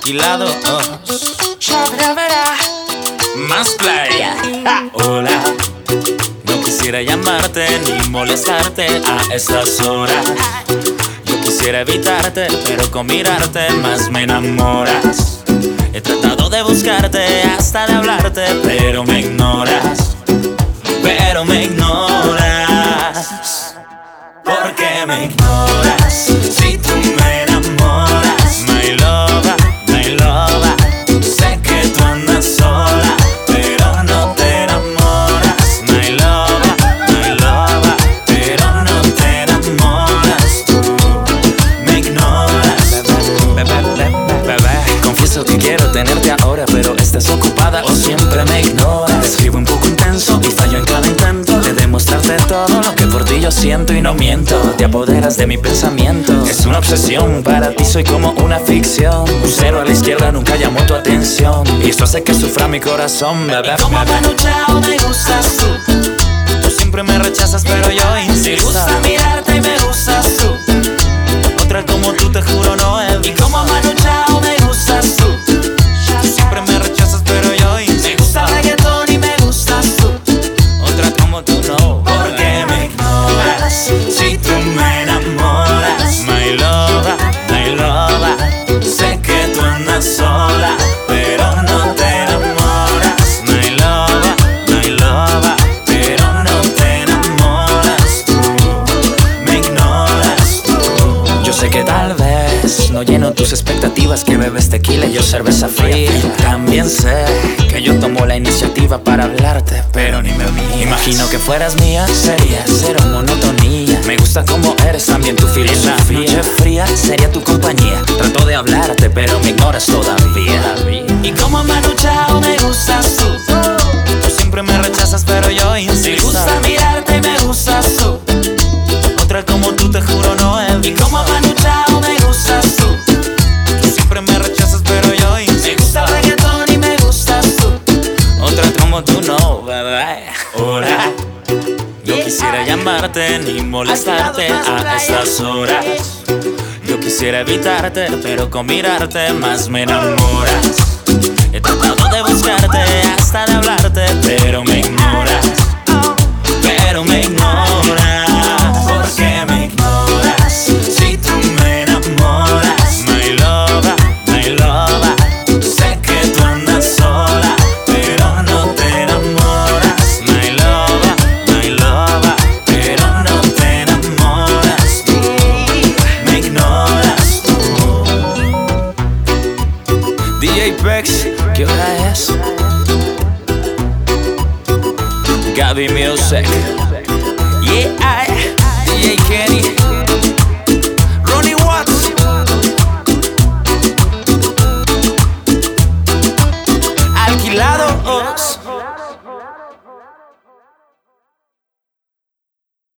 y la 2. Más playa. Hola. No quisiera llamarte ni molestarte a estas horas. Yo quisiera evitarte, pero con mirarte más me enamoras. He tratado de buscarte, hasta de hablarte, pero me ignoras. Pero me ignoras. ¿Por qué me ignoras? Si tú me enamoras. My lover, my lover. Sé que tú andas sola, pero no te enamoras. My lover, pero no te enamoras. Tú me ignoras. Bebé, confieso que quiero tenerte ahora, pero estás ocupada o siempre me ignoras. Escribo un poco intenso y fallo en cada intento de demostrarte todo lo que por ti yo siento y no miento. Te apoderas de mi pensamiento, es una obsesión. Para ti soy como una ficción. Un cero a la izquierda nunca llamó tu atención, y esto hace que sufra mi corazón, bebé. Y como Manu Chao me gustas tú. Tú siempre me rechazas pero yo insisto. Me gusta mirarte y me gustas tú. Otra como tú te juro no he visto. Y como Manu Chao me gustas tú. Tú siempre me rechazas pero yo insisto. Me gusta el reggaetón y me gustas tú. Otra como tú no. ¿Por qué me ignoras? Si tú me enamoras. My lover, my lover. Sé que tú andas sola, pero no te enamoras. My lover, pero no te enamoras. Tú me ignoras. Yo sé que tal vez no lleno tus expectativas, que bebes tequila y yo cerveza fría. También sé que yo tomo la iniciativa para hablarte, pero ni me miras. Imagino que fueras mía, sería cero monotonía. Me gusta como eres, también tu filosofía. Noche fría sería tu compañía. Trato de hablarte, pero me ignoras todavía. Y como Manu Chao me gustas tú. Tú siempre me rechazas, pero yo insisto. Me gusta mirarte y me gustas tú. Otra como tú te juro no he Y visto. como Manu Chao me gustas tú. Tú siempre me rechazas, pero yo Me insisto. gusta el reggaetón y me gustas tú. Otra como tú no, bebé. Hola. No quisiera llamarte ni molestarte a estas horas. Yo quisiera evitarte, pero con mirarte más me enamoras. He tratado de buscarte, hasta de hablarte, pero me ignoras. Pero me ignoras. ¿Por qué me ignoras? Si tú me enamoras. My lover, my lover. Sé que tú andas sola, pero no te enamoras. My lover, pero no te enamoras. Tú me ignoras. DJ Pex, ¿qué hora es? Gaby Music. Yeah.